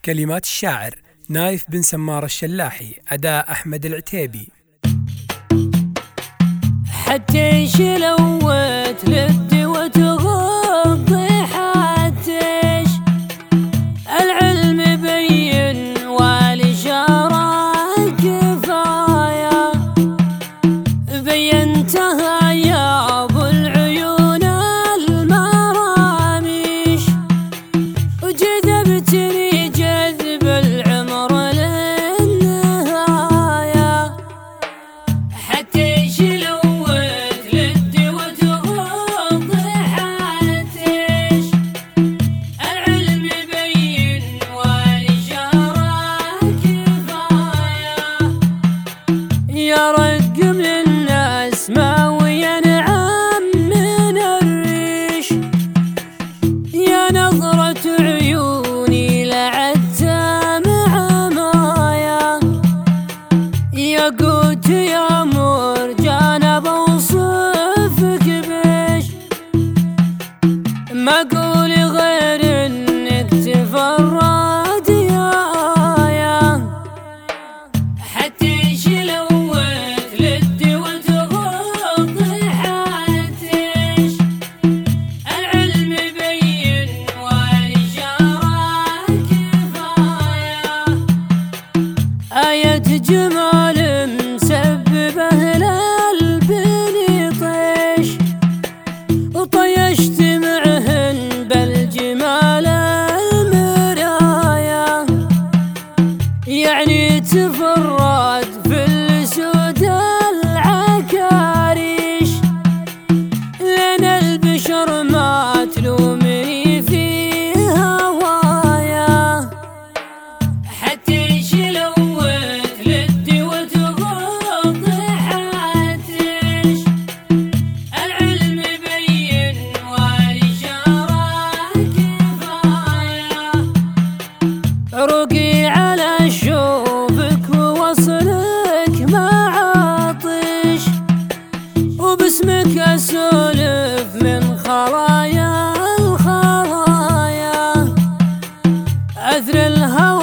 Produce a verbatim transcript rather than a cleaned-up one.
كلمات الشاعر نايف بن سمار الشلاحي، أداء أحمد العتيبي. حتى شلوت لد وتغضي حتىش العلم بين والإشارة كفاية بينتها يا أبو العيون المراميش وجذبتني جذب العمر للنهاية. حتى شلوت يا رقم للناس ما وينعم من الريش يا نظرة عيوني لعدت مع مايا يا قوت يا مرجان بوصفك بيش ما قولي غير انك تفرد يا آية. حتى شلو آية جمال مسببه للبني طيش وطيشت معهن بالجمال المرايا يعني تفرد في السود العكاريش لأن البشر ما تلومني في هوايا. حتى شلو عروقي على شوفك ووصلك ما عاطش وباسمك اسولف من خلايا الخلايا اثر الهوى